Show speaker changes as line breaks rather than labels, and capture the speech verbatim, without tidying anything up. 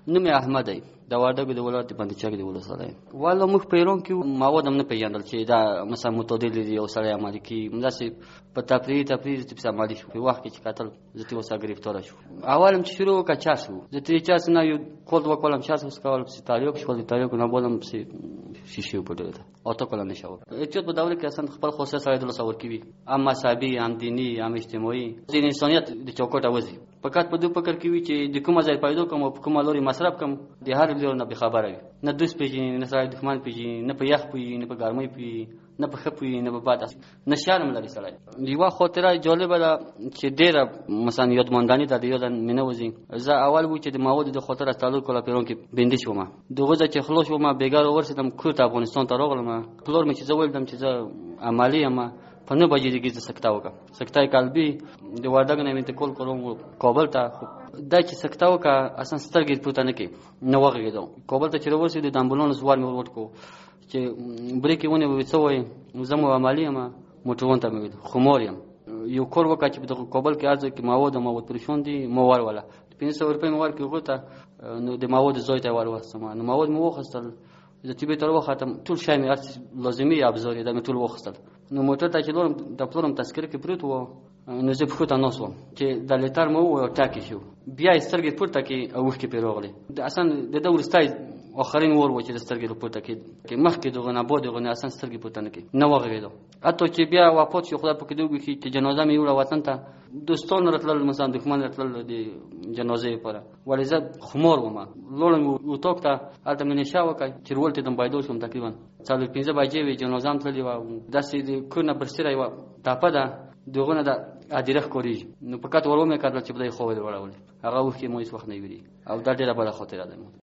نوم یې احمد دی، د وردګو د ولایت د بندچک د ولسوالۍ. والا موږ په ایران کې مواد هم نه پېژندل چې دا مثلا متعدل دي یو سړی عملي کوي، همداسې په تفریح تفریح تپس عملي شو. په وخت کې چې کتل زه ترې ورسره ګرفتاره شو. اول هم چې شروع وکړه چاس وو، زه ترې چاس نه یو کول دوه کال هم چاس وڅکول، پسې تاریک شول، د تاریکو نه بعد هم پسې شیشې وپټېدل، اته کاله نشه وکړه. احتیاط په دوره کې اصلا خپل خصوصي سړی د لاسه ورکوي، هم مذهبي هم دیني هم اجتماعي، ځینې انسانیت د چوکاټه وځي. فقط په دې فکر کې وي چې د کومه ځای پیدا کوم او په کومه لوري مصرف کوم، د هر لور نه بېخبره وي، نه دوست پېژني، نه سړی دښمن پېژني، نه په یخ پوهېږي، نه په ګرمۍ پوهېږي، نه په ښه پوهېږي، نه په بد، نه شرم هم لري سړی. یوه خاطره جالبه ده چې ډېره مثلا یادماندني ده، د یاده مې نه وځي. زه اول وو چې د موادو د خاطر از څلور کاله په ایران کې بندي شوم. د هغه ځای چې خلاص شوم بېګار ورسېدم کور ته، افغانستان ته راغلم. پلار مې چې زه ویل چې زه عملي یم، په نه بجې دیګې زه سکته وکړم، سکته قلبي. د وردګ نه مې انتقال کړم کابل ته. دا چې سکته وکړه اصلا سترګې پورته نه کوي، نه وغږېدم. کابل ته چې راورسېدو د امبولانس وار مې ور وټکو چې بریک یې ونیو، څه وایي؟ زه مو عملي یم، موټروان ته مې ویل خمار یم. یو کور وکړه چې په کابل کې هر ځای کې مواد او مواد پریشان دي، مو ورواله پنځه سوه روپۍ مې ورکړې هغو ته، نو د موادو ځای ته یې ور وستم. نو مواد مې واخیستل، د طبي ته راوختم، ټول شی مې هر څه لازمي ابزار یې دا مې ټول واخیستل. نو موټر ته چې لاړم د پلار هم تذکره کې پروت وو، نو زه پښو ته ناست وم چې د لیټر مې ووایه ټاکې شو. بیا یې سترګې پورته کړې، اوښکې پرې راغلې. اصلا د ده وروستی آخرین وار و چې د سترګې پورته کړې، مخکې د هغه نه بعد د هغه نه اصلا سترګې پورته نه کړې، نه وغږېدم. حتی چې بیا وفات شو، خدای پاک دې وکړي چې جنازه مې یوړه وطن ته، دوستان راتلل، مثلا دښمن راتلل د جنازې لپاره، ولې زه خمار وم. لاړم اتاق ته، هلته مې نشه وکړه چې ورولتېدم، بیدار شوم. تقریبا څلور پنځه بجې وې، جنازه هم تللې وه. داسې د کور نه برسېره یوه ټاپه ده، د هغه نه د هدیره ښکارېږي. نو فقط ور ومې کتل چې خدای خوا دې واړولې. هغه اوښکې ما هېڅ وخت نه هېرېږي، او دا ډېره بده خاطره ده.